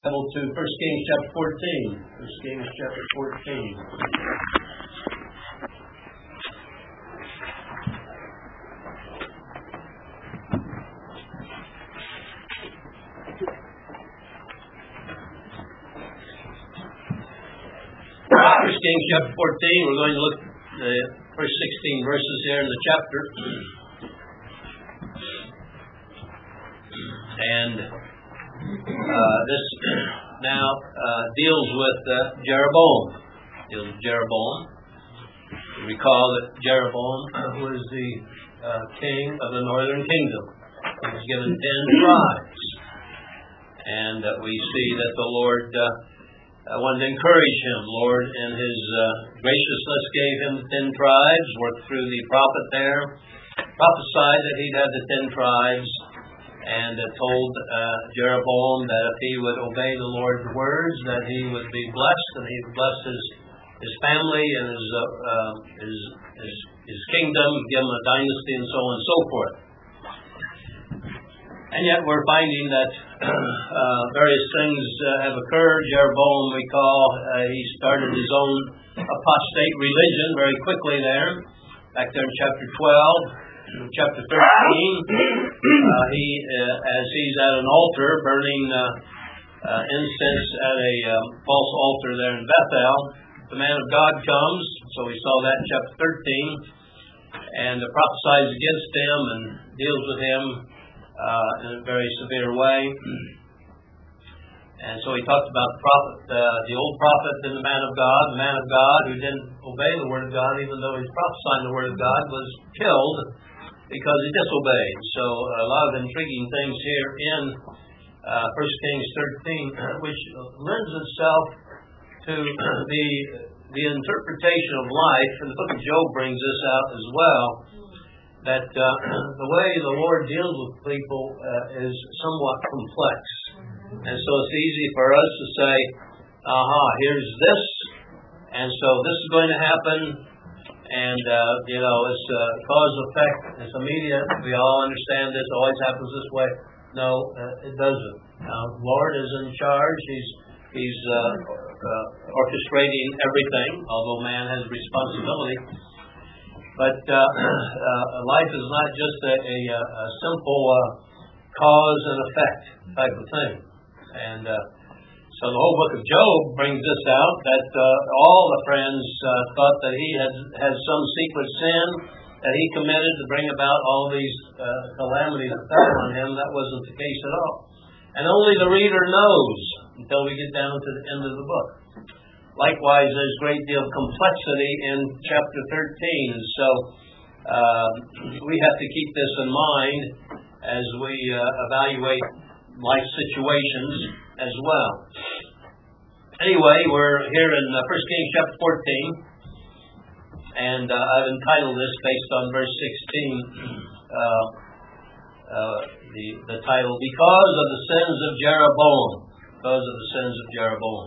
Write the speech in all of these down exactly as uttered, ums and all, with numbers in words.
Bible to First Kings chapter fourteen. First Kings chapter fourteen. First Kings chapter fourteen. We're going to look at the first sixteen verses here in the chapter. And uh, this now uh, deals with uh, Jeroboam. Deals with Jeroboam. You recall that Jeroboam was the uh, king of the northern kingdom. He was given ten tribes. And uh, we see that the Lord uh, uh, wanted to encourage him. Lord, in His uh, graciousness, gave him the ten tribes, worked through the prophet there, prophesied that he'd have the ten tribes, and uh, told uh, Jeroboam that if he would obey the Lord's words, that he would be blessed, and he would bless his his family and his uh, uh, his, his his kingdom, give him a dynasty, and so on and so forth. And yet we're finding that uh, various things uh, have occurred. Jeroboam, we call, uh, he started his own apostate religion very quickly there, back there in chapter twelve. In chapter thirteen, uh, he, uh, as he's at an altar burning uh, uh, incense at a um, false altar there in Bethel, the man of God comes. So we saw that in chapter thirteen, and uh, prophesies against him and deals with him uh, in a very severe way. And so he talked about the prophet, uh, the old prophet and the man of God. The man of God who didn't obey the word of God, even though he's prophesying the word of God, was killed because he disobeyed. So a lot of intriguing things here in uh, First Kings thirteen, which lends itself to the the interpretation of life. And the book of Job brings this out as well, that uh, the way the Lord deals with people uh, is somewhat complex. And so it's easy for us to say, aha, here's this, and so this is going to happen. And, uh, you know, it's uh, cause effect. It's immediate. We all understand this. Always happens this way. No, uh, it doesn't. Now, the Lord is in charge. He's He's uh, uh, orchestrating everything, although man has responsibility. But uh, uh, life is not just a, a, a simple uh, cause and effect type of thing. And uh, So the whole book of Job brings this out, that uh, all the friends uh, thought that he had, had some secret sin that he committed to bring about all these uh, calamities that fell on him. That wasn't the case at all. And only the reader knows until we get down to the end of the book. Likewise, there's a great deal of complexity in chapter thirteen. So uh, we have to keep this in mind as we uh, evaluate life situations as well. Anyway, we're here in uh, First Kings chapter fourteen, and uh, I've entitled this based on verse sixteen, uh, uh, the, the title, Because of the Sins of Jeroboam. Because of the Sins of Jeroboam.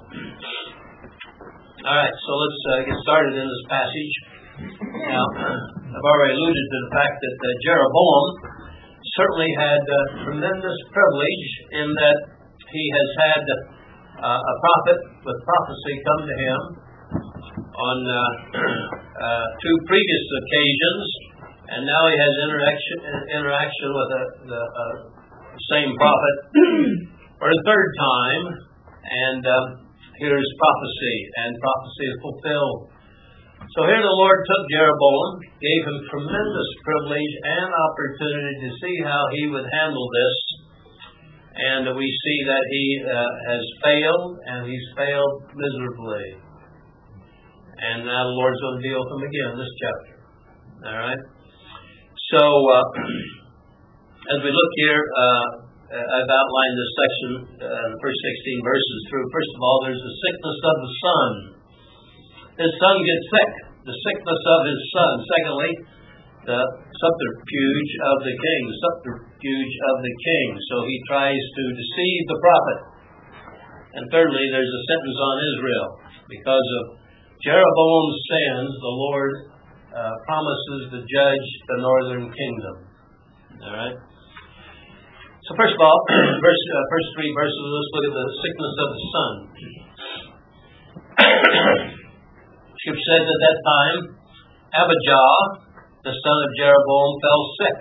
All right, so let's uh, get started in this passage. Now, I've already alluded to the fact that uh, Jeroboam certainly had uh, tremendous privilege in that he has had uh, a prophet with prophecy come to him on uh, uh, two previous occasions, and now he has interaction interaction with a, the uh, same prophet for a third time, and uh, here's prophecy, and prophecy is fulfilled. So here the Lord took Jeroboam, gave him tremendous privilege and opportunity to see how he would handle this. And we see that he uh, has failed, and he's failed miserably. And now the Lord's going to deal with him again in this chapter. All right? So, uh, as we look here, uh, I've outlined this section, uh, the first sixteen verses through. First of all, there's the sickness of the son. His son gets sick, the sickness of his son. Secondly, the subterfuge of the king, the subterfuge of the king. So he tries to deceive the prophet. And thirdly, there's a sentence on Israel. Because of Jeroboam's sins, the Lord uh, promises to judge the northern kingdom. All right? So first of all, verse, uh, first three verses, let's look at the sickness of the son. Scripture says at that time, Abijah, the son of Jeroboam, fell sick.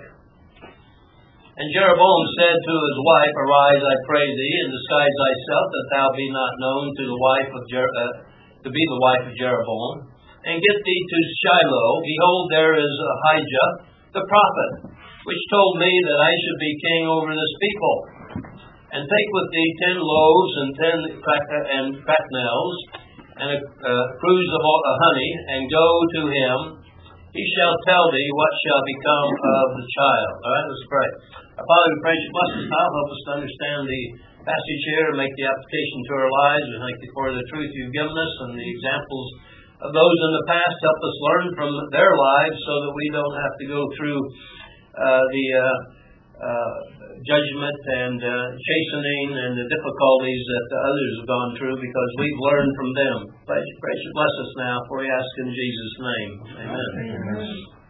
And Jeroboam said to his wife, Arise, I pray thee, and disguise thyself, that thou be not known to the wife of Jer- uh, to be the wife of Jeroboam, and get thee to Shiloh. Behold, there is Ahijah the prophet, which told me that I should be king over this people. And take with thee ten loaves and ten crack- and cracknels, and a uh, cruse of uh, honey, and go to him. He shall tell thee what shall become of the child. All right, let's pray. Our Father, we pray you bless us now. Help us to understand the passage here and make the application to our lives. We thank you for the truth you've given us and the examples of those in the past. Help us learn from their lives so that we don't have to go through uh, the uh, uh, judgment and uh, chastening and the difficulties that the others have gone through, because we've learned from them. Pray you bless us now, for we ask in Jesus' name. Amen. Amen.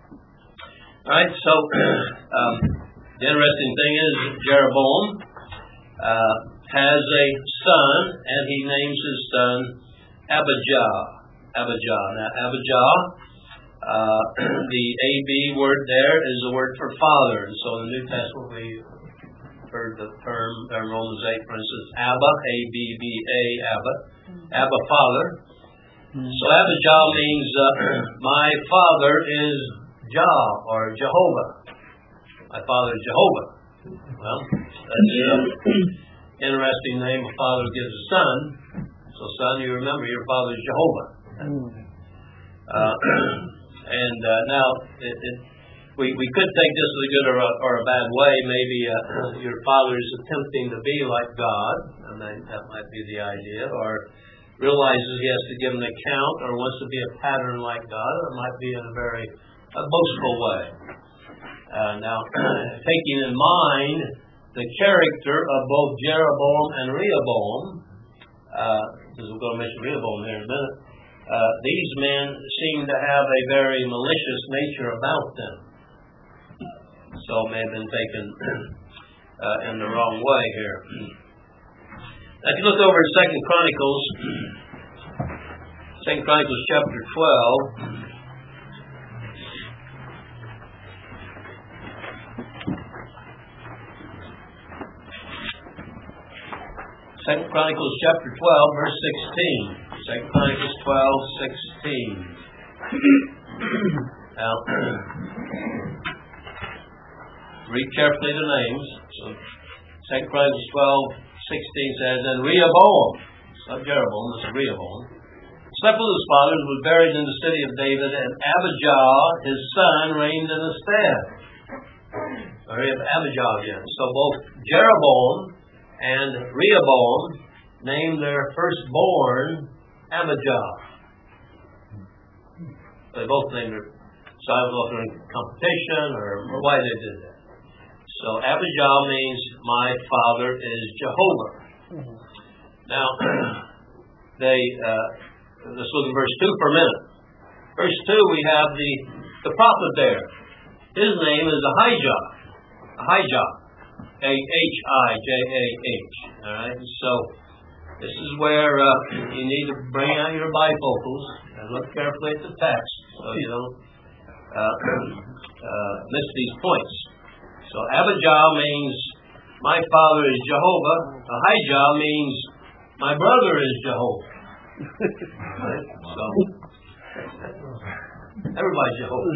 All right, so um, the interesting thing is Jeroboam uh, has a son, and he names his son Abijah. Abijah. Now, Abijah, uh, the A B word there is the word for father. And so in the New Testament we heard the term in Romans eight, for instance, Abba, A B B A, Abba, Abba, father. So Abijah means uh, my father is Jah, or Jehovah. My father is Jehovah. Well, that's an interesting name a father gives a son. So son, you remember your father is Jehovah. Uh, and uh, now, it, it, we we could take this as a good or a, or a bad way. Maybe uh, your father is attempting to be like God, and that, that might be the idea, or realizes he has to give an account, or wants to be a pattern like God, or it might be in a very a boastful way. Uh, now, taking in mind the character of both Jeroboam and Rehoboam, uh, because we're going to mention Rehoboam here in a minute, uh, these men seem to have a very malicious nature about them. So it may have been taken uh, in the wrong way here. Now, if you look over in Second Chronicles, Second Chronicles chapter twelve, Second Chronicles chapter twelve, verse sixteen. Second Chronicles twelve, sixteen. Now, read carefully the names. So, Second Chronicles twelve, sixteen says, And Rehoboam, it's not Jeroboam, this is Rehoboam, slept with his fathers, was buried in the city of David, and Abijah, his son, reigned in his stead. So here we have Abijah again. So both Jeroboam and Rehoboam named their firstborn Abijah. They both named their, so I don't know if they're in competition or, or why they did that. So Abijah means my father is Jehovah. Mm-hmm. Now, they, uh, let's look at verse two for a minute. Verse two, we have the, the prophet there. His name is Ahijah. Ahijah. A H I J A H. All right. So this is where uh, you need to bring out your bifocals and look carefully at the text so you don't uh, uh, miss these points. So Abijah means my father is Jehovah. Ahijah means my brother is Jehovah. Right? So everybody's Jehovah.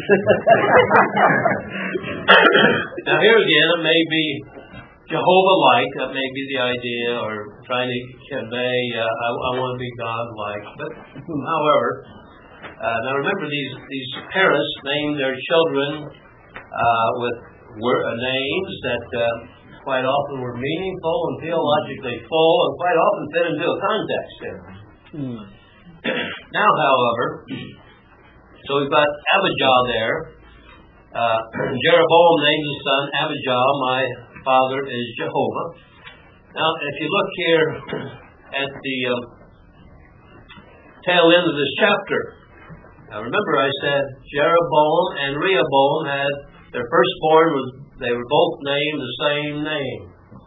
Now here again, it may be Jehovah-like, that may be the idea, or trying to convey, uh, I, I want to be God-like. But, however, uh, now remember these, these parents named their children uh, with word, uh, names that uh, quite often were meaningful and theologically full, and quite often fit into a context there. Hmm. Now, however, so we've got Abijah there. Uh, Jeroboam named his son Abijah, my father is Jehovah. Now, if you look here at the uh, tail end of this chapter, now remember I said Jeroboam and Rehoboam had their firstborn was they were both named the same name.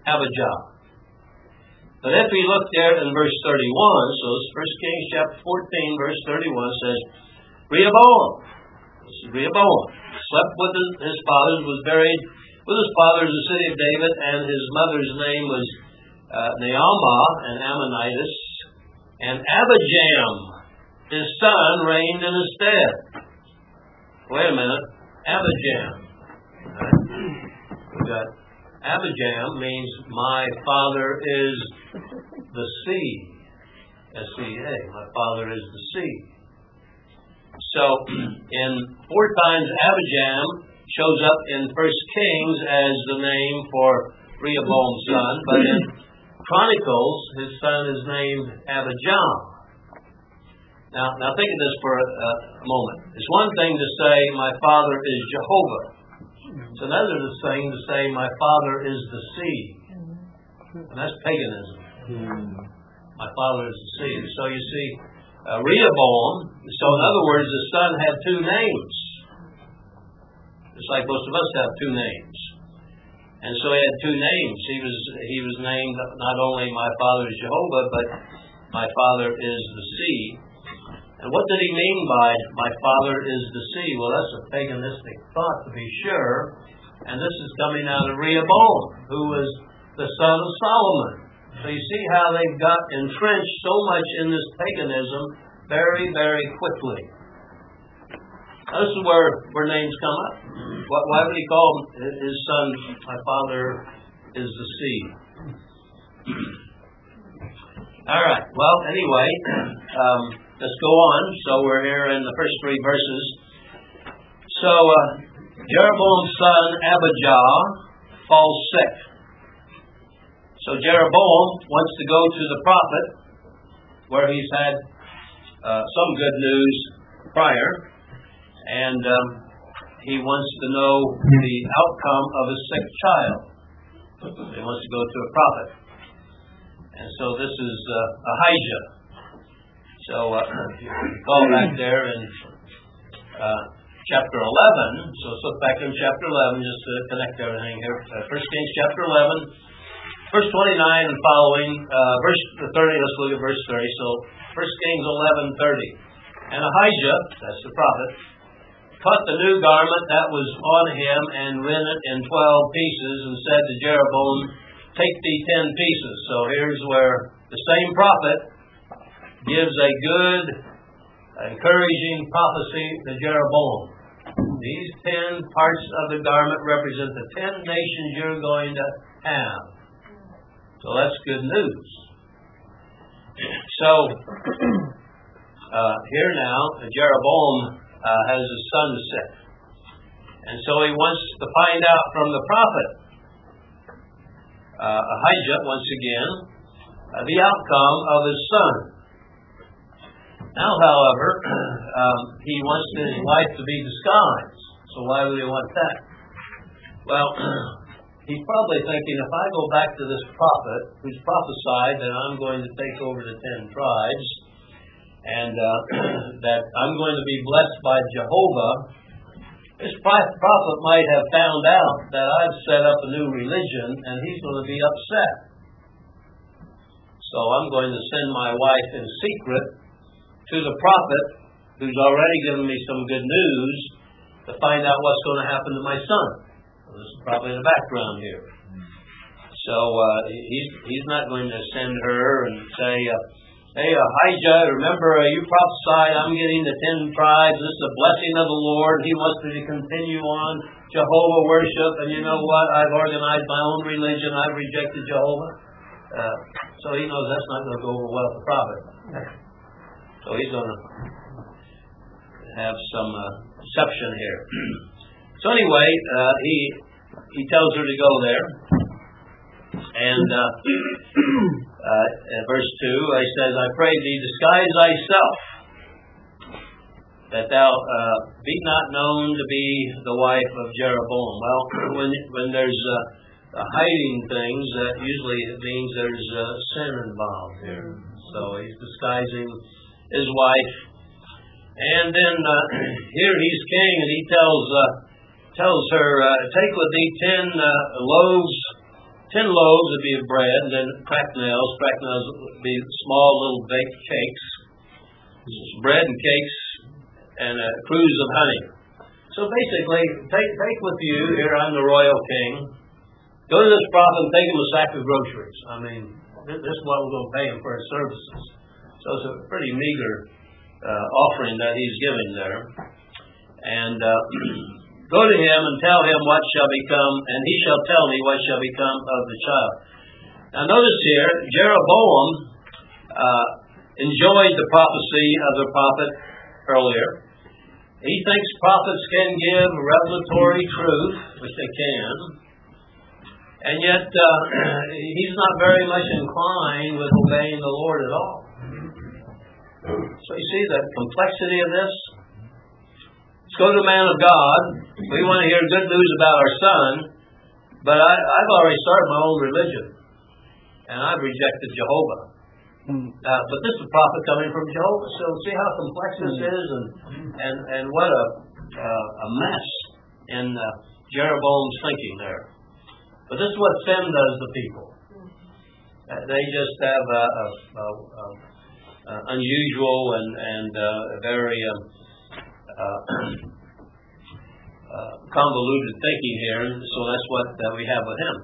Abijah. But if we look there in verse thirty-one, so it's First Kings chapter fourteen, verse thirty-one says, Rehoboam, this is Rehoboam, slept with his fathers, was buried with his fathers in the city of David, and his mother's name was uh, Naamah, an Ammonitess, and Abijam, his son, reigned in his stead. Wait a minute, Abijam. We've got Abijam means my father is the sea. S E A. My father is the sea. So, in four times Abijam shows up in First Kings as the name for Rehoboam's son, but in Chronicles, his son is named Abijam. Now, now think of this for a, a moment. It's one thing to say, my father is Jehovah. It's another thing to say, my father is the sea. And that's paganism. My father is the sea. So you see, uh, Rehoboam, so in other words, the son had two names. Just like most of us have two names. And so he had two names. He was he was named not only my father is Jehovah, but my father is the sea. And what did he mean by my father is the sea? Well, that's a paganistic thought, to be sure. And this is coming out of Rehoboam, who was the son of Solomon. So you see how they've got entrenched so much in this paganism very, very quickly. Now, this is where, where names come up. Why would he call his son, my father is the sea? All right. Well, anyway, um, let's go on. So we're here in the first three verses. So uh, Jeroboam's son Abijah falls sick. So Jeroboam wants to go to the prophet, where he's had uh, some good news prior, and um, he wants to know the outcome of his sick child. He wants to go to a prophet. And so this is uh, Ahijah. So uh, if you recall back there in uh, chapter eleven, so let's look back in chapter eleven just to connect everything here. Uh, First Kings chapter eleven, verse twenty-nine and following, uh, verse thirty, let's look at verse thirty. So First Kings eleven thirty. And Ahijah, that's the prophet, cut the new garment that was on him and rent it in twelve pieces and said to Jeroboam, take thee ten pieces. So here's where the same prophet gives a good, encouraging prophecy to Jeroboam. These ten parts of the garment represent the ten nations you're going to have. So that's good news. So, uh, here now, Jeroboam uh, has his son sick. And so he wants to find out from the prophet, uh, Ahijah, once again, uh, the outcome of his son. Now, however, um, he wants his wife to be disguised. So why would he want that? Well, he's probably thinking, if I go back to this prophet who's prophesied that I'm going to take over the ten tribes and uh, that I'm going to be blessed by Jehovah, this prophet might have found out that I've set up a new religion and he's going to be upset. So I'm going to send my wife in secret to the prophet who's already given me some good news to find out what's going to happen to my son. Well, this is probably the background here. So uh, he's he's not going to send her and say, uh, hey, Ahijah, remember uh, you prophesied I'm getting the ten tribes. This is a blessing of the Lord. He wants me to continue on Jehovah worship. And you know what? I've organized my own religion. I've rejected Jehovah. Uh, so he knows that's not going to go over well with the prophet. So he's going to have some uh, deception here. So anyway, uh, he he tells her to go there. And uh, uh, in verse two, he says, I pray thee, disguise thyself, that thou uh, be not known to be the wife of Jeroboam. Well, when when there's uh, hiding things, that uh, usually it means there's uh, sin involved here. So he's disguising his wife. And then uh, here he's king, and he tells uh, tells her, uh, take with thee ten uh, loaves, ten loaves would be of bread, and then cracknels. Cracknels would be small little baked cakes. Bread and cakes and a cruse of honey. So basically, take, take with you, here I'm the royal king, go to this prophet and take him a sack of groceries. I mean, this is what we're going to pay him for his services. So it's a pretty meager uh, offering that he's giving there. And uh, go to him and tell him what shall become, and he shall tell me what shall become of the child. Now notice here, Jeroboam uh, enjoyed the prophecy of the prophet earlier. He thinks prophets can give revelatory truth, which they can, and yet uh, he's not very much inclined with obeying the Lord at all. So you see the complexity of this? Let's go to the man of God. We want to hear good news about our son, but I, I've already started my own religion, and I've rejected Jehovah. Uh, but this is a prophet coming from Jehovah. So see how complex this is, and and, and what a uh, a mess in uh, Jeroboam's thinking there. But this is what sin does to people. Uh, they just have a, a, a, a, a unusual and and uh, very uh, uh, uh, convoluted thinking here. So that's what uh, we have with him.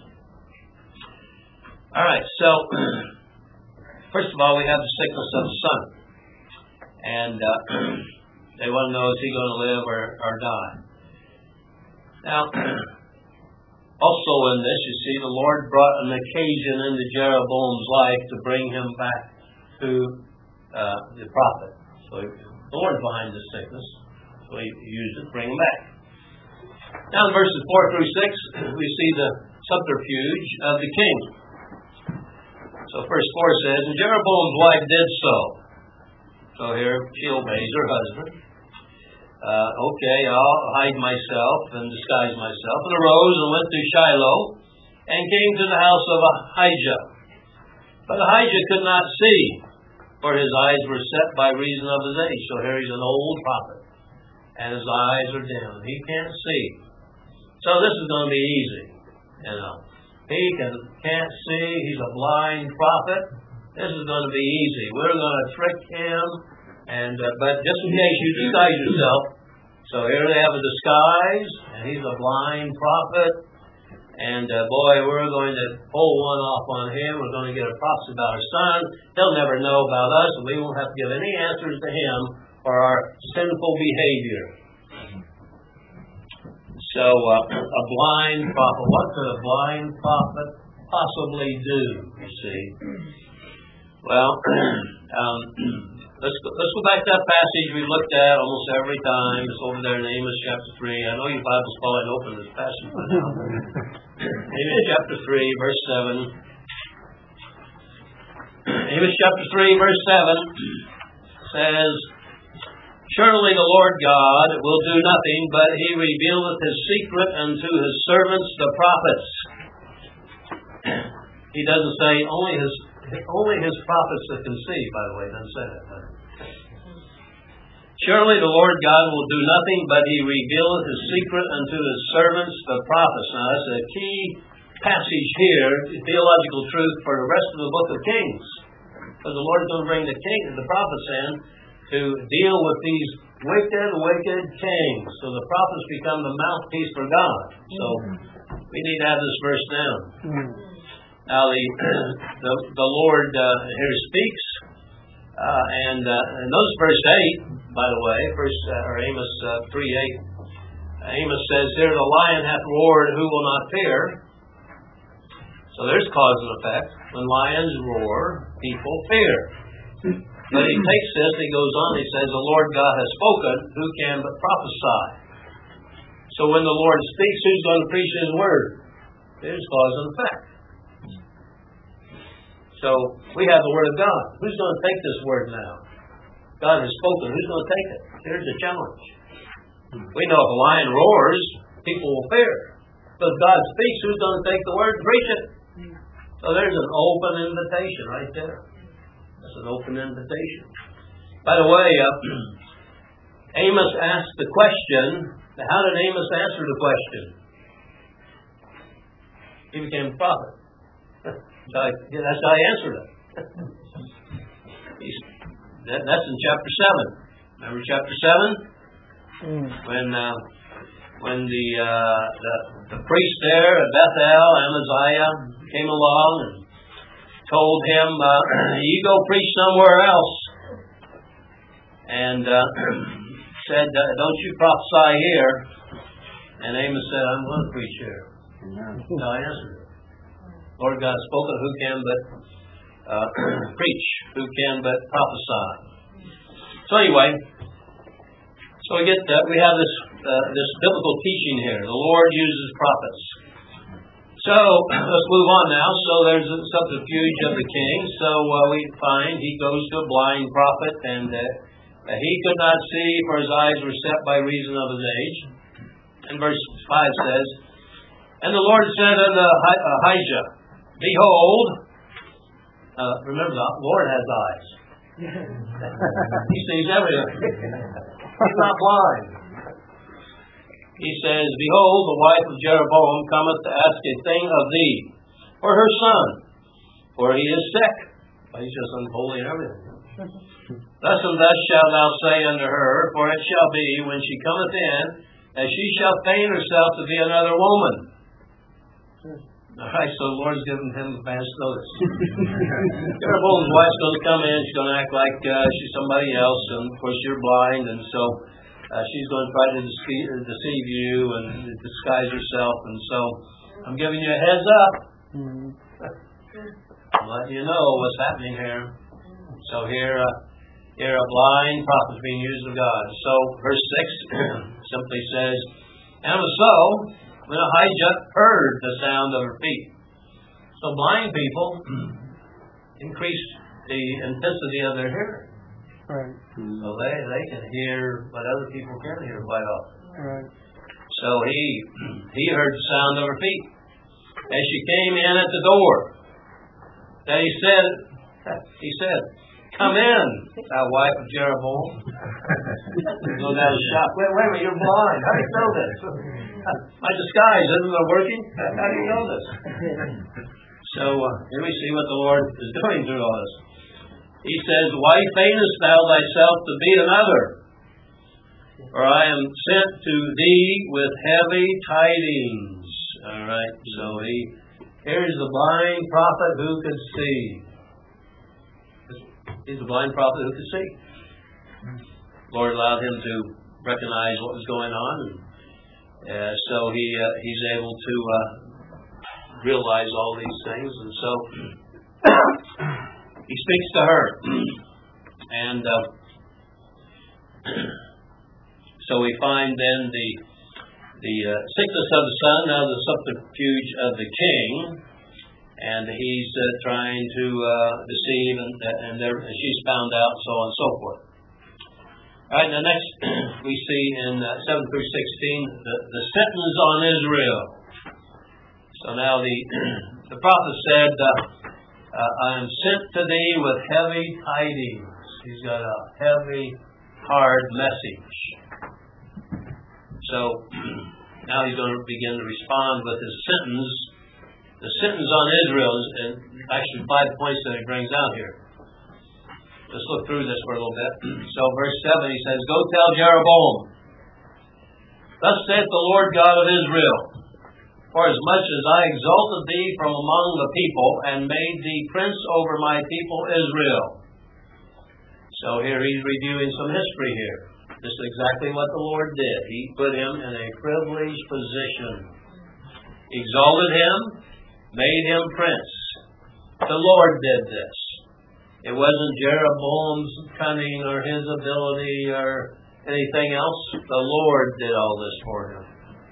All right, so. First of all, we have the sickness of the son. And uh, they want to know, is he going to live or, or die? Now, also in this, you see, the Lord brought an occasion into Jeroboam's life to bring him back to uh, the prophet. So the Lord's behind the sickness. So he used it to bring him back. Now in verses four through six, we see the subterfuge of the king. So verse four says, and Jeroboam's wife did so. So here she obeys her husband. Uh, okay, I'll hide myself and disguise myself. And arose and went to Shiloh and came to the house of Ahijah. But Ahijah could not see, for his eyes were set by reason of his age. So here he's an old prophet, and his eyes are dim. He can't see. So this is going to be easy, you know. He can, can't see. He's a blind prophet. This is going to be easy. We're going to trick him. And uh, but just in case you disguise yourself. So here they have a disguise. And he's a blind prophet. And uh, boy, we're going to pull one off on him. We're going to get a prophecy about our son. He'll never know about us. And we won't have to give any answers to him for our sinful behavior. So, uh, a blind prophet. What could a blind prophet possibly do, you see? Well, um, let's, go, let's go back to that passage we looked at almost every time. It's over there in Amos chapter three. I know your Bible's falling open this passage by now. Amos chapter three, verse seven. Amos chapter three, verse seven says, surely the Lord God will do nothing, but he revealeth his secret unto his servants, the prophets. He doesn't say only his only his prophets that can see, by the way. He doesn't say that. Surely the Lord God will do nothing, but he revealeth his secret unto his servants, the prophets. Now that's a key passage here, theological truth for the rest of the book of Kings. Because the Lord is going to bring the king, the prophets in, to deal with these wicked, wicked kings. So the prophets become the mouthpiece for God. So we need to have this verse down. Now the the, the Lord uh, here speaks, uh, and, uh, and notice verse eight, by the way, verse uh, or Amos uh, three eight. Amos says, "Here the lion hath roared, who will not fear?" So there's cause and effect. When lions roar, people fear. But he takes this, he goes on, he says, the Lord God has spoken, who can but prophesy? So when the Lord speaks, who's going to preach his word? There's cause and effect. So we have the word of God. Who's going to take this word now? God has spoken. Who's going to take it? Here's the challenge. We know if a lion roars, people will fear. But if God speaks, who's going to take the word and preach it? So there's an open invitation right there. That's an open invitation. By the way, uh, Amos asked the question. How did Amos answer the question? he became a prophet. So I, yeah, that's how I answered it. He's, that, that's in chapter seven. Remember chapter seven? Mm. When uh, when the, uh, the the priest there at Bethel, Amaziah, came along and told him, uh, "You go preach somewhere else," and uh, said, "Don't you prophesy here." And Amos said, "I'm going to preach here." So I answered it. Lord God has spoken, who can but uh, preach? Who can but prophesy? So anyway, so we get that we have this uh, this biblical teaching here. The Lord uses prophets. So let's move on now. So there's a subterfuge of the king. So uh, we find he goes to a blind prophet, and uh, he could not see, for his eyes were set by reason of his age. And verse five says, "And the Lord said unto Ahijah, Behold," uh, remember the Lord has eyes. He sees everything. He's not blind. He says, "Behold, the wife of Jeroboam cometh to ask a thing of thee, for her son, for he is sick." Well, he's just unholy and everything. "Thus and thus shalt thou say unto her, for it shall be, when she cometh in, that she shall feign herself to be another woman." All right, so the Lord's given him advance notice. Jeroboam's wife's going to come in. She's going to act like uh, she's somebody else, and of course you're blind, and so uh, she's going to try to deceive, deceive you and disguise herself. And so I'm giving you a heads up. I'm letting you know what's happening here. So here, uh, here a blind prophet is being used of God. So verse six simply says, "And it was so, when Ahijah heard the sound of her feet." So blind people increase the intensity of their hearing. Right. So they, they can hear what other people can't hear quite often. Right. So he he heard the sound of her feet. As she came in at the door, then he said, he said, "Come in, thou wife of Jeroboam." Go down the shop. Wait, wait a minute, you're blind. How do you know this? My disguise isn't it working? How do you know this? So uh, here we see what the Lord is doing through all this. He says, "Why feignest thou thyself to be another? For I am sent to thee with heavy tidings." All right. So he here's the blind prophet who could see. He's a blind prophet who could see. The Lord allowed him to recognize what was going on, and uh, so he uh, he's able to uh, realize all these things, and so he speaks to her, and uh, so we find then the the uh, sickness of the son, now the subterfuge of the king. And he's uh, trying to uh, deceive, and, and, and she's found out, so on and so forth. All right, now next we see in uh, seven through sixteen the, the sentence on Israel. So now the the prophet said, uh, uh, "I am sent to thee with heavy tidings." He's got a heavy, hard message. So now he's going to begin to respond with his sentence. The sentence on Israel is and actually five points that he brings out here. Let's look through this for a little bit. So verse seven, he says, "Go tell Jeroboam, thus saith the Lord God of Israel, for as much as I exalted thee from among the people, and made thee prince over my people Israel." So here he's reviewing some history here. This is exactly what the Lord did. He put him in a privileged position. Exalted him, made him prince. The Lord did this. It wasn't Jeroboam's cunning or his ability or anything else. The Lord did all this for him.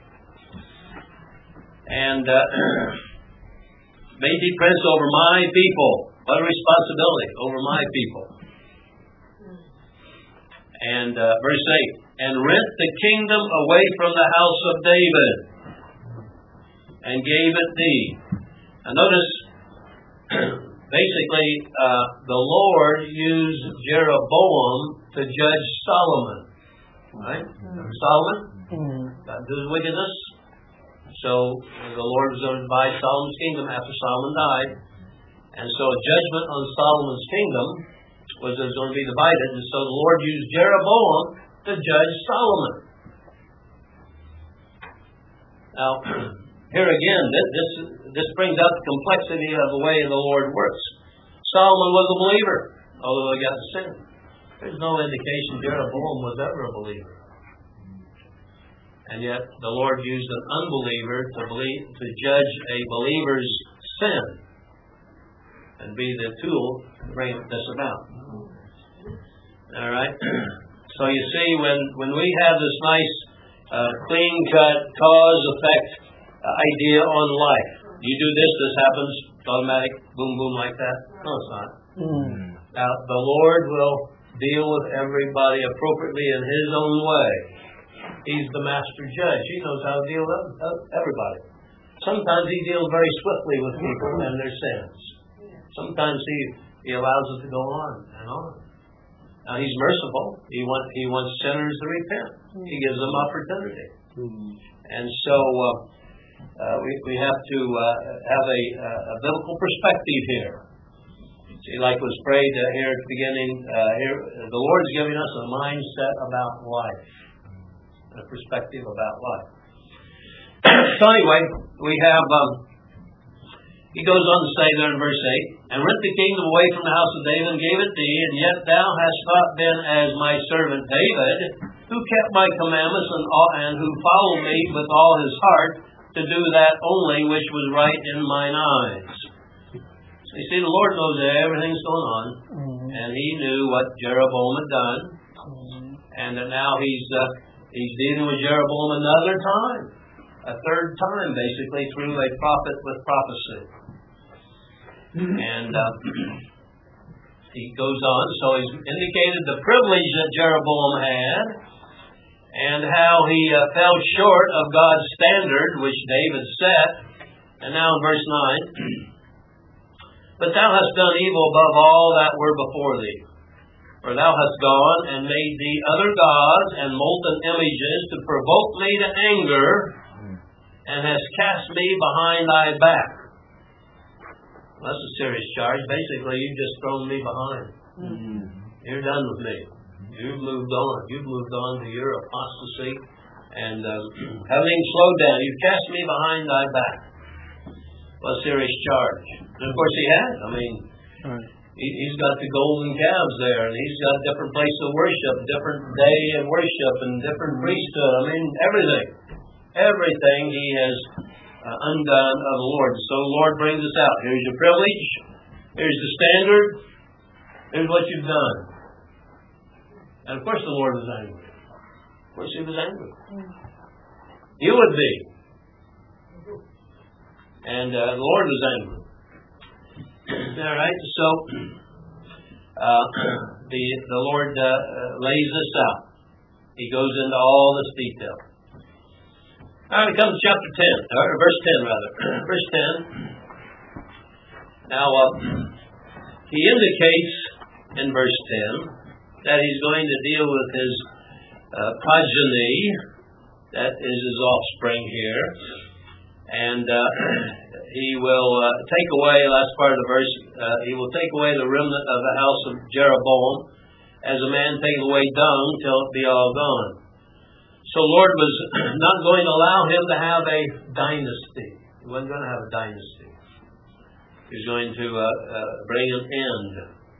And uh, made thee prince over my people. What a responsibility, over my people. And uh, verse eight, "And rent the kingdom away from the house of David, and gave it thee." Now notice, basically, uh, the Lord used Jeroboam to judge Solomon. Right? Mm-hmm. Solomon? Mm-hmm. God did his wickedness. So the Lord was going to divide Solomon's kingdom after Solomon died. And so a judgment on Solomon's kingdom was, was going to be divided. And so the Lord used Jeroboam to judge Solomon. Now, here again, this, this, this brings out the complexity of the way the Lord works. Solomon was a believer, although he got to sin. There's no indication Jeroboam was ever a believer. And yet, the Lord used an unbeliever to believe, to judge a believer's sin and be the tool to bring this about. All right? So you see, when, when we have this nice, uh, clean-cut, cause-effect uh, idea on life, you do this, this happens, automatic, boom, boom, like that. No, it's not. Mm. Now, the Lord will deal with everybody appropriately in His own way. He's the master judge. He knows how to deal with everybody. Sometimes He deals very swiftly with people and their sins. Sometimes He, he allows it to go on and on. Now, He's merciful. He, want, he wants sinners to repent. He gives them opportunity. And so uh, uh, we, we have to uh, have a, a biblical perspective here. See, like was prayed uh, here at the beginning, uh, here, the Lord is giving us a mindset about life, a perspective about life. So anyway, we have, um, he goes on to say there in verse eight, and rent the kingdom away from the house of David and gave it thee, and yet thou hast not been as my servant David, who kept my commandments and, all, and who followed me with all his heart to do that only which was right in mine eyes. So you see, the Lord knows everything's going on, mm-hmm. and He knew what Jeroboam had done, mm-hmm. and that now He's uh, He's dealing with Jeroboam another time, a third time, basically, through a prophet with prophecy. Mm-hmm. And uh, he goes on, so he's indicated the privilege that Jeroboam had, and how he uh, fell short of God's standard, which David set. And now in verse nine, but thou hast done evil above all that were before thee. For thou hast gone and made thee other gods and molten images to provoke me to anger, and hast cast me behind thy back. Well, that's a serious charge. Basically, you've just thrown me behind. Mm-hmm. You're done with me. You've moved on. You've moved on to your apostasy, and uh, haven't even slowed down. You've cast me behind thy back. Well, a serious charge. And of course, he has. I mean, right. he, he's got the golden calves there, and he's got different places of worship, different day of worship, and different priesthood. I mean, everything. Everything he has uh, undone of the Lord. So the Lord brings us out. Here's your privilege. Here's the standard. Here's what you've done. And of course the Lord was angry. Of course He was angry. You would be. And uh, the Lord was angry. All right. So uh, the the Lord uh, lays this out. He goes into all this detail. All right, it comes to chapter ten, or verse ten rather. Verse ten. Now uh, he indicates in verse ten that he's going to deal with his uh, progeny, that is his offspring here, and uh, he will uh, take away, last part of the verse, uh, he will take away the remnant of the house of Jeroboam, as a man taketh away dung till it be all gone. So the Lord was not going to allow him to have a dynasty. He wasn't going to have a dynasty. He was going to uh, uh, bring an end.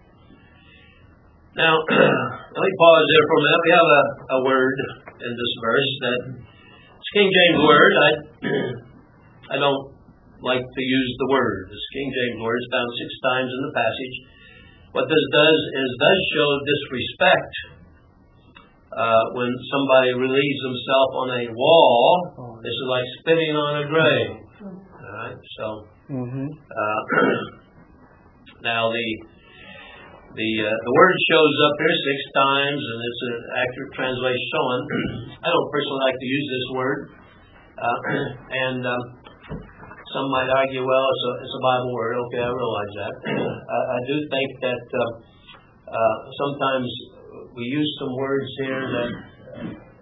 Now, let me pause there for a minute. We have a, a word in this verse that it's King James word. I I don't like to use the word. This King James word is found six times in the passage. What this does is does show disrespect uh, when somebody relieves himself on a wall. This is like spitting on a grave. All right. So mm-hmm. uh, now the the uh, the word shows up here six times, and it's an accurate translation showing. I don't personally like to use this word, uh, and um, some might argue, well, it's a, it's a Bible word. Okay, I realize that. I, I do think that uh, uh, sometimes we use some words here that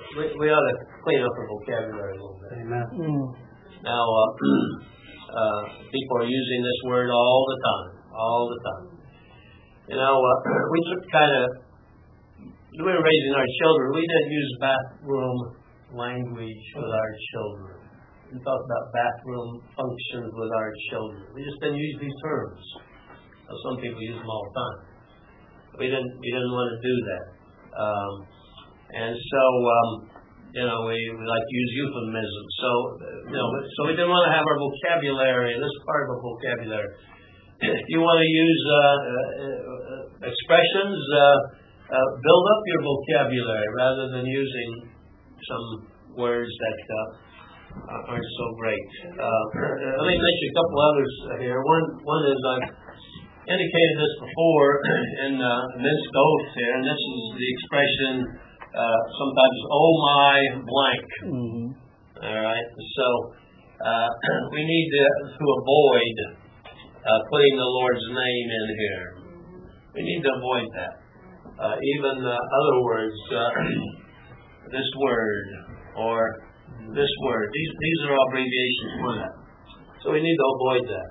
we, we ought to clean up our vocabulary a little bit. Amen. Mm. Now, uh, uh, people are using this word all the time, all the time. You know, uh, we kind of, we were raising our children, we didn't use bathroom language with our children. We talked about bathroom functions with our children. We just didn't use these terms. Now, some people use them all the time. We didn't, we didn't want to do that. Um, and so, um, you know, we, we like to use euphemisms. So, you know, so we didn't want to have our vocabulary, and this is part of our vocabulary. If you want to use uh, uh, expressions, uh, uh, build up your vocabulary rather than using some words that uh, aren't so great. Uh, let me mention a couple others here. One, one is I've indicated this before in uh, minced oath here, and this is the expression uh, sometimes "oh my blank." Mm-hmm. All right, so uh, we need to, to avoid uh, putting the Lord's name in here. We need to avoid that. Uh, even uh, other words, uh, this word or this word. These these are abbreviations for that. So we need to avoid that.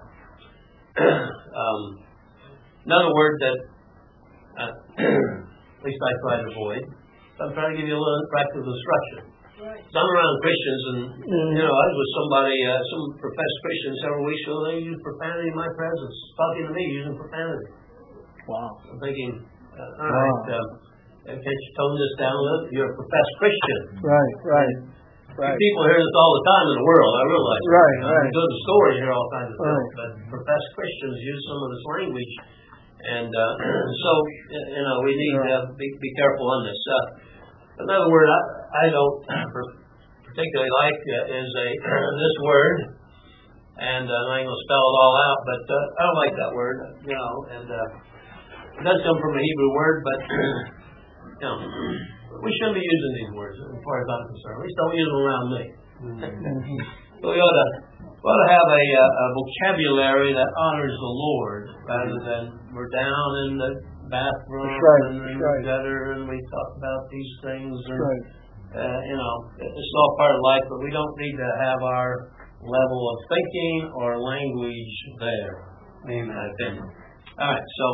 um, another word that uh, at least I try to avoid. I'm trying to give you a little practical instruction. Right. So I'm around Christians, and you know, I was with somebody, uh, some professed Christian several weeks ago. They used profanity in my presence, talking to me using profanity. Wow. I'm thinking, uh, all right, uh, can't you tone this down a little? You're a professed Christian. Right, right, right. People hear this all the time in the world. I realize. Right, that. right. I go to the store and hear all kinds of Right. things, but professed Christians use some of this language, and uh, so you know we need to uh, be, be careful on this. Uh, another word I, I don't particularly like uh, is a this word, and uh, I ain't gonna spell it all out, but uh, I don't like that word, you know, and uh, it does come from a Hebrew word, but you know, we shouldn't be using these words as far as I'm concerned. At least don't use them around me. Mm-hmm. So we ought to, we ought to have a, a vocabulary that honors the Lord rather than we're down in the bathroom That's right. and in That's right. the gutter and we talk about these things. And, Right. uh, you know, it's all part of life, but we don't need to have our level of thinking or language there. Amen. I think. All right, so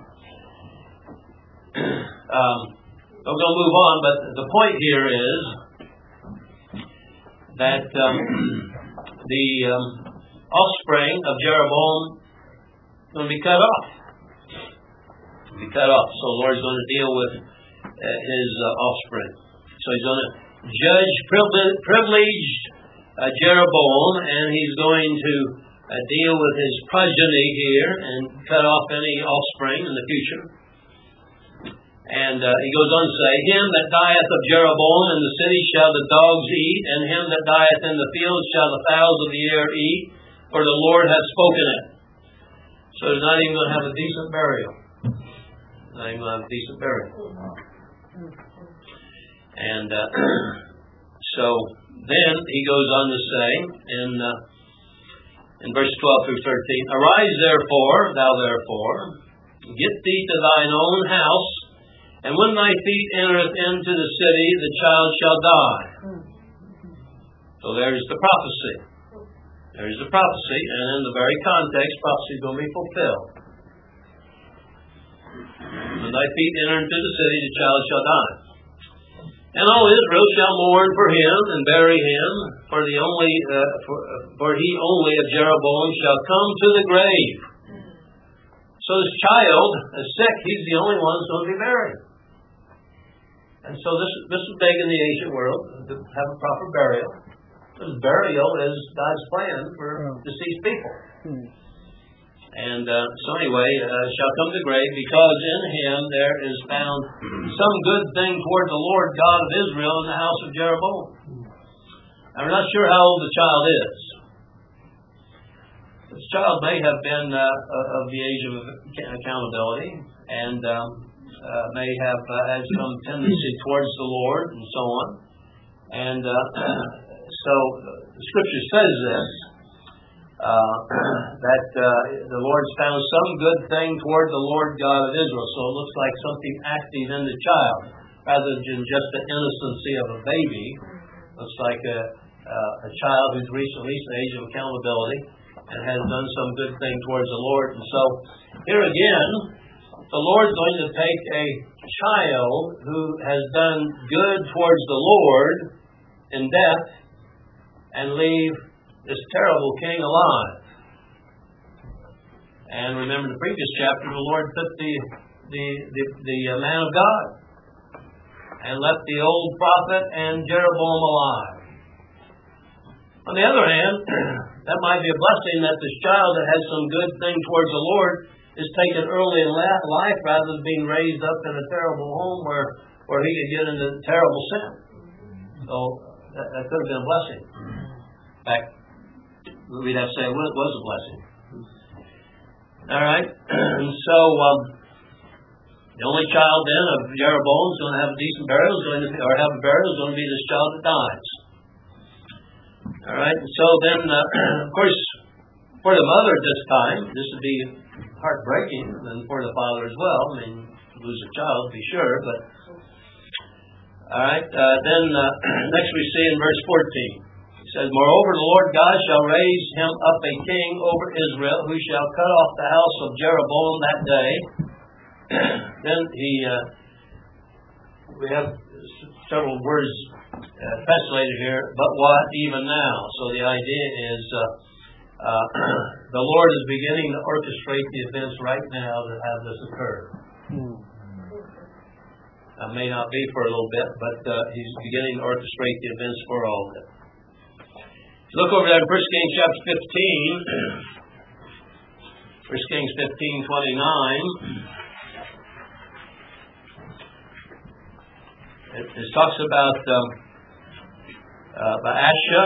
um, I'm going to move on, but the point here is that um, the um, offspring of Jeroboam is going to be cut off. Be cut off. So the Lord's going to deal with uh, his uh, offspring. So he's going to judge privileged, privileged uh, Jeroboam, and he's going to uh, deal with his progeny here and cut off any offspring in the future. And uh, he goes on to say, him that dieth of Jeroboam in the city shall the dogs eat, and him that dieth in the field shall the fowls of the air eat, for the Lord hath spoken it. So he's not even going to have a decent burial. Not even going to have a decent burial. And uh, so then he goes on to say in uh, in verse twelve through thirteen, arise therefore, thou therefore, get thee to thine own house, and when thy feet entereth into the city, the child shall die. So there's the prophecy. There's the prophecy, and in the very context, prophecy is going to be fulfilled. When thy feet enter into the city, the child shall die. And all Israel shall mourn for him and bury him, for the only uh, for, for he only of Jeroboam shall come to the grave. So this child is sick; he's the only one that's going to be buried. And so this this is big in the ancient world to have a proper burial. This burial is God's plan for deceased people. And uh, so anyway, uh, shall come to the grave, because in him there is found some good thing toward the Lord God of Israel in the house of Jeroboam. I'm not sure how old the child is. This child may have been uh, of the age of accountability, and um, uh, may have uh, had some tendency towards the Lord, and so on. And uh, so the Scripture says this. Uh, that uh, the Lord's found some good thing toward the Lord God of Israel. So it looks like something active in the child. rather than just the innocency of a baby. Looks like a, uh, a child who's reached at least the age of accountability and has done some good thing towards the Lord. And so here again, the Lord's going to take a child who has done good towards the Lord in death and leave this terrible king alive. And remember the previous chapter, the Lord took the the the, the uh, man of God and left the old prophet and Jeroboam alive. On the other hand, that might be a blessing that this child that has some good thing towards the Lord is taken early in life rather than being raised up in a terrible home where, where he could get into terrible sin. So that, that could have been a blessing. In fact, we'd have to say it was a blessing. All right. So um, the only child then of Jeroboam is going to have a decent burial, is going to be, or have a burial, is going to be this child that dies. All right. And so then, uh, of course, for the mother at this time, this would be heartbreaking, and for the father as well. I mean, lose a child, to be sure. But all right. Uh, then uh, next we see in verse fourteen. It says, "Moreover, the Lord God shall raise him up a king over Israel, who shall cut off the house of Jeroboam that day." Then he, uh, we have several words uh, translated here, "but what even now?" So the idea is uh, uh, the Lord is beginning to orchestrate the events right now that have this occur. Hmm. That may not be for a little bit, but uh, he's beginning to orchestrate the events for all of it. Look over there in First Kings chapter fifteen. First Kings fifteen twenty-nine. It, it talks about um, uh, Baasha,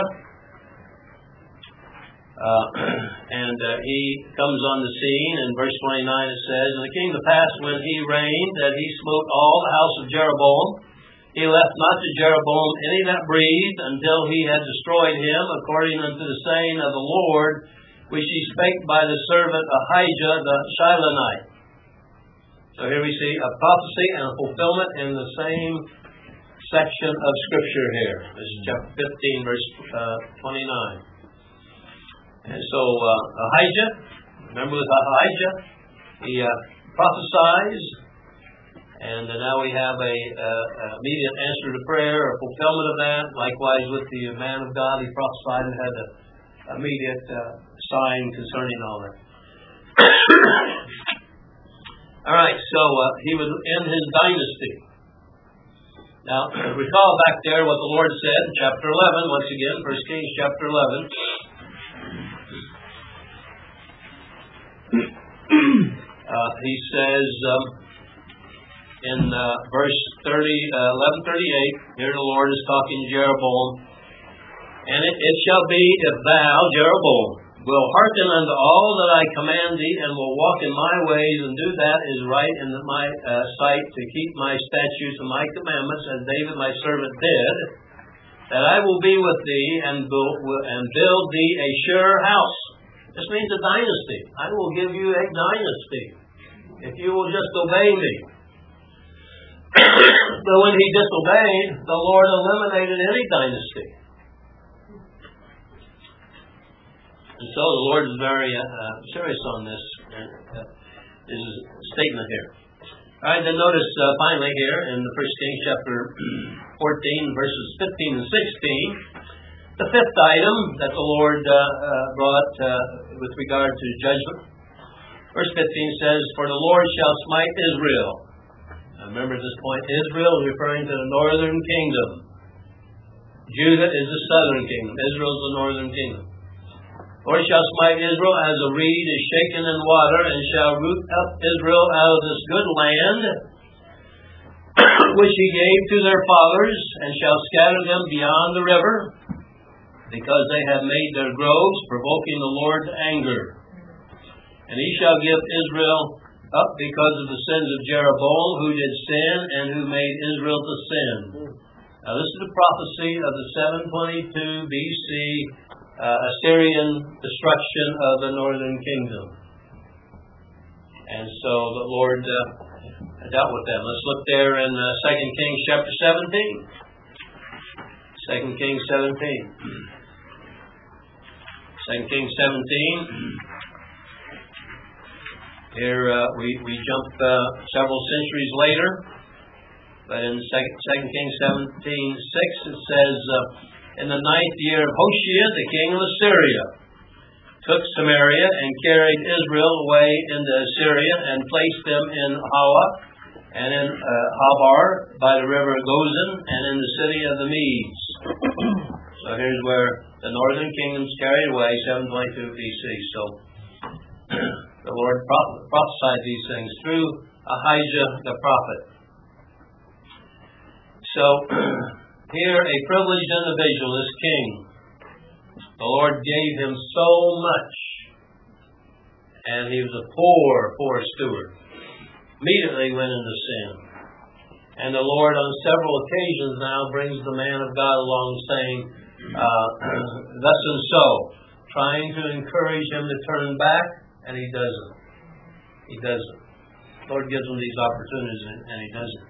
uh, and uh, he comes on the scene. In verse twenty-nine it says, "And it came to pass when he reigned that he smote all the house of Jeroboam. He left not to Jeroboam any that breathed, until he had destroyed him, according unto the saying of the Lord, which he spake by the servant Ahijah the Shilonite." So here we see a prophecy and a fulfillment in the same section of Scripture here. This is chapter fifteen, verse uh, twenty-nine. And so uh, Ahijah, remember with Ahijah, he uh, prophesies. And uh, now we have a uh, immediate answer to prayer, a fulfillment of that. Likewise with the man of God, he prophesied and had an immediate uh, sign concerning all that. All right, so uh, he would end his dynasty. Now, recall back there what the Lord said in chapter eleven, once again, First Kings chapter eleven. Uh, he says... Um, In uh, verse thirty, uh, eleven thirty-eight, here the Lord is talking to Jeroboam. "And it, it shall be, if thou, Jeroboam, will hearken unto all that I command thee, and will walk in my ways, and do that is right in my uh, sight, to keep my statutes and my commandments, as David my servant did, that I will be with thee, and build, and build thee a sure house." This means a dynasty. I will give you a dynasty, if you will just obey me. So when he disobeyed, the Lord eliminated any dynasty. And so the Lord is very uh, serious on this, uh, this statement here. All right, then notice uh, finally here in the First Kings chapter fourteen, verses fifteen and sixteen, the fifth item that the Lord uh, uh, brought uh, with regard to judgment. Verse fifteen says, "For the Lord shall smite Israel." Remember at this point, Israel is referring to the northern kingdom. Judah is the southern kingdom. Israel is the northern kingdom. "The Lord shall smite Israel as a reed is shaken in water, and shall root up Israel out of this good land, which he gave to their fathers, and shall scatter them beyond the river, because they have made their groves, provoking the Lord to anger. And he shall give Israel up because of the sins of Jeroboam, who did sin and who made Israel to sin." Now this is the prophecy of the seven twenty-two B C uh, Assyrian destruction of the northern kingdom. And so the Lord uh, dealt with them. Let's look there in uh, Second Kings chapter seventeen. Second Kings seventeen. Second Kings seventeen. Here uh, we, we jump uh, several centuries later. But in Second Kings seventeen six it says, uh, in the ninth year of Hoshea, the king of Assyria, took Samaria and carried Israel away into Assyria and placed them in Hawa and in uh, Habar by the river Gozan and in the city of the Medes. So here's where the northern kingdom's carried away, seven twenty-two B C. So the Lord prophesied these things through Ahijah the prophet. So here a privileged individual, this king, the Lord gave him so much, and he was a poor, poor steward. Immediately went into sin. And the Lord on several occasions now brings the man of God along saying, uh, thus and so, trying to encourage him to turn back, and he doesn't. He doesn't. The Lord gives him these opportunities, and he doesn't.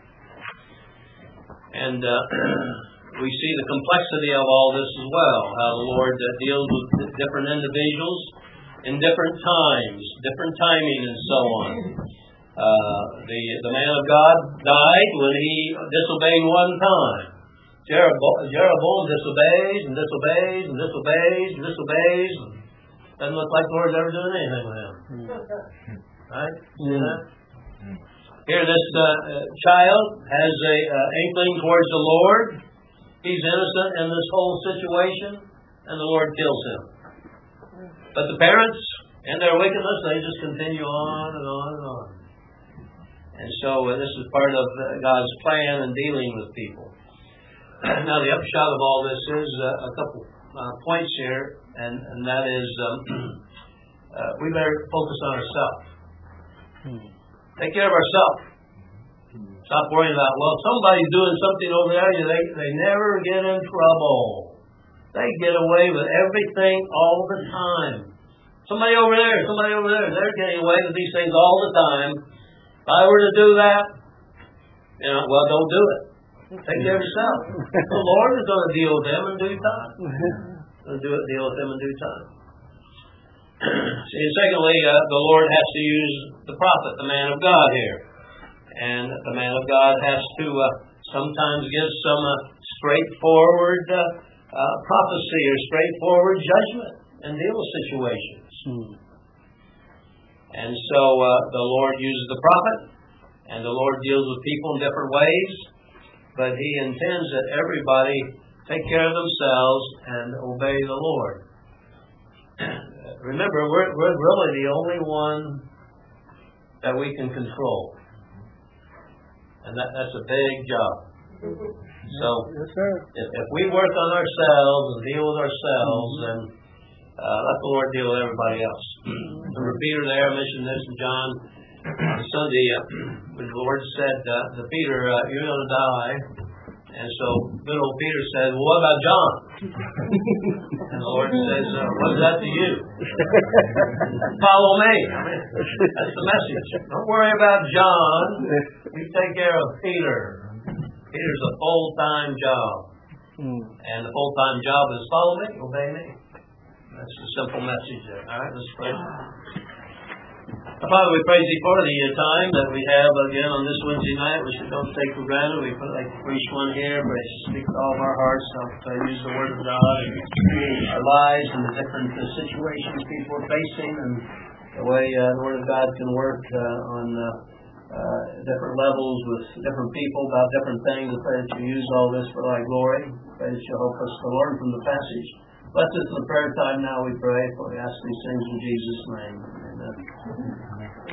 And uh, we see the complexity of all this as well, how the Lord uh, deals with different individuals in different times, different timing and so on. Uh, the, the man of God died when he disobeyed one time. Jeroboam, Jeroboam disobeys and disobeys and disobeys and disobeys. Doesn't look like the Lord's ever doing anything with him. Right? See that? Here this uh, child has a uh, inkling towards the Lord. He's innocent in this whole situation, and the Lord kills him. But the parents, in their wickedness, they just continue on and on and on. And so uh, this is part of uh, God's plan in dealing with people. Now the upshot of all this is uh, a couple uh, points here, and, and that is um, uh, we better focus on ourselves. Hmm. Take care of ourselves. Stop worrying about, well, somebody's doing something over there. They, they never get in trouble. They get away with everything all the time. Somebody over there, somebody over there, they're getting away with these things all the time. If I were to do that, you know, well, don't do it. Take care of yourself. The Lord is going to deal with them in due time. Going to do it, deal with them in due time. See, secondly, uh, the Lord has to use the prophet, the man of God here. And the man of God has to uh, sometimes give some uh, straightforward uh, uh, prophecy or straightforward judgment and deal with situations. Hmm. And so uh, the Lord uses the prophet, and the Lord deals with people in different ways, but He intends that everybody take care of themselves and obey the Lord. Remember, we're, we're really the only one that we can control. And that, that's a big job. So, yes, sir. If, if we work on ourselves and deal with ourselves, mm-hmm. then uh, let the Lord deal with everybody else. Mm-hmm. Remember Peter there, I mentioned this in John on Sunday, uh, when the Lord said uh, to Peter, uh, you're going to die. And so good old Peter said, well, what about John? And the Lord says, uh, what's that to you? Follow me. I mean, that's the message. Don't worry about John. You take care of Peter. Peter's a full-time job. And the full-time job is follow me, obey me. That's the simple message there. All right, let's pray. Father, we praise Thee for the time that we have again on this Wednesday night, which we don't take for granted. We put like preach one here, but it's speak to all of our hearts to use the Word of God in our lives and the different uh, situations people are facing, and the way uh, the Word of God can work uh, on uh, uh, different levels with different people about different things. I pray that You use all this for Thy glory. I pray that You help us to learn from the passage. Bless us in the prayer time now, we pray, for we ask these things in Jesus' name. Amen.